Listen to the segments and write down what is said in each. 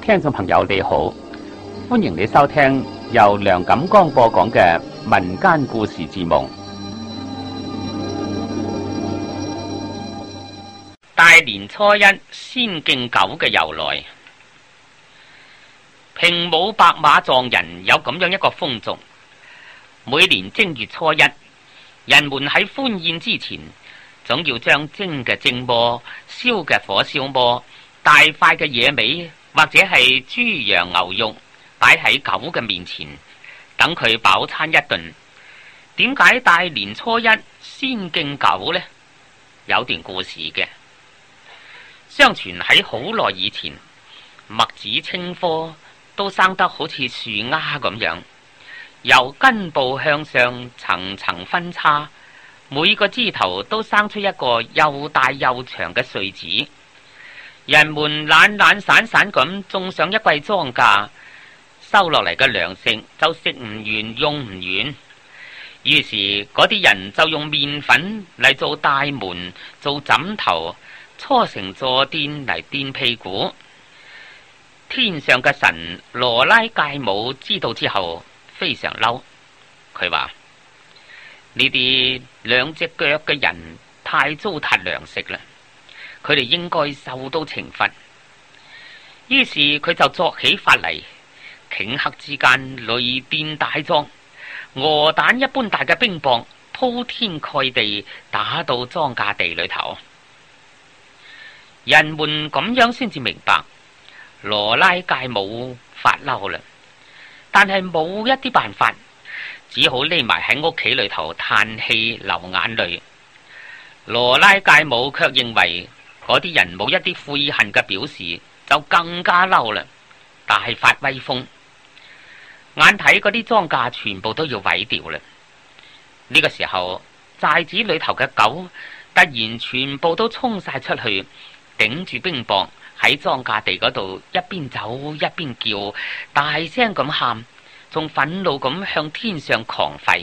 聽眾朋友你好，歡迎你收聽由梁錦光播講嘅民間故事節目。大年初一先敬狗嘅由來。平武白馬藏人有咁樣一個風俗，每年正月初一，人們喺歡宴之前，總要將蒸嘅蒸鍋、燒嘅火燒鍋、大塊嘅野味或者係豬羊牛肉擺喺狗嘅面前，等佢飽餐一頓。點解大年初一先敬狗呢？有段故事嘅。相傳喺好耐以前，麥子、青稞都生得好似樹丫咁樣，由根部向上層層分叉，每個枝頭都生出一個又大又長嘅穗子。人們懶懶散散咁種上一季莊稼，收落嚟嘅糧食就食唔完用唔完，於是嗰啲人就用麵粉嚟做大門、做枕頭，搓成坐墊嚟墊屁股。天上嘅神羅拉戒姆知道之後非常嬲，佢話呢啲兩隻腳嘅人太糟蹋糧食啦，佢哋應該受到懲罰。於是佢就作起法嚟，頃刻之間雷電大作，鵝蛋一般大嘅冰雹鋪天蓋地打到莊稼地裏頭。人們咁樣先至明白羅拉戒姆發嬲啦，但係冇一啲辦法，只好匿埋喺屋企裏頭嘆氣流眼淚。羅拉戒姆卻認為嗰啲人冇一啲悔恨嘅表示，就更加嬲啦，大發威風。眼睇嗰啲莊稼全部都要毀掉啦，呢個時候寨子裏頭嘅狗突然全部都衝晒出去，頂住冰雹喺莊稼地嗰度一邊走一邊叫，大聲咁喊，仲憤怒咁向天上狂吠。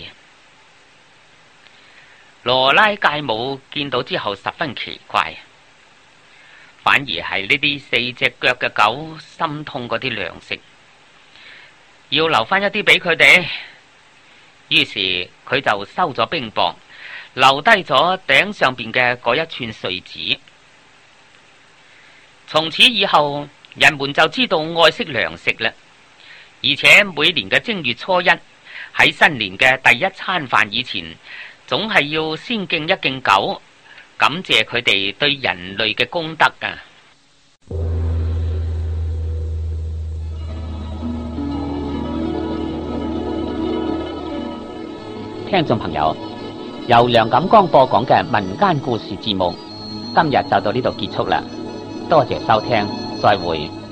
羅拉戒姆見到之後十分奇怪，反而係呢啲四隻腳嘅狗心痛嗰啲糧食，要留翻一啲俾佢哋。於是佢就收咗冰雹，留低咗頂上邊嘅嗰一串穗子。從此以後，人們就知道愛惜糧食啦。而且每年嘅正月初一，喺新年嘅第一餐飯以前，總係要先敬一敬狗，感謝佢哋對人類嘅功德啊！聽眾朋友，由梁錦光播講嘅民間故事節目，今日就到呢度結束啦。多謝收聽，再會。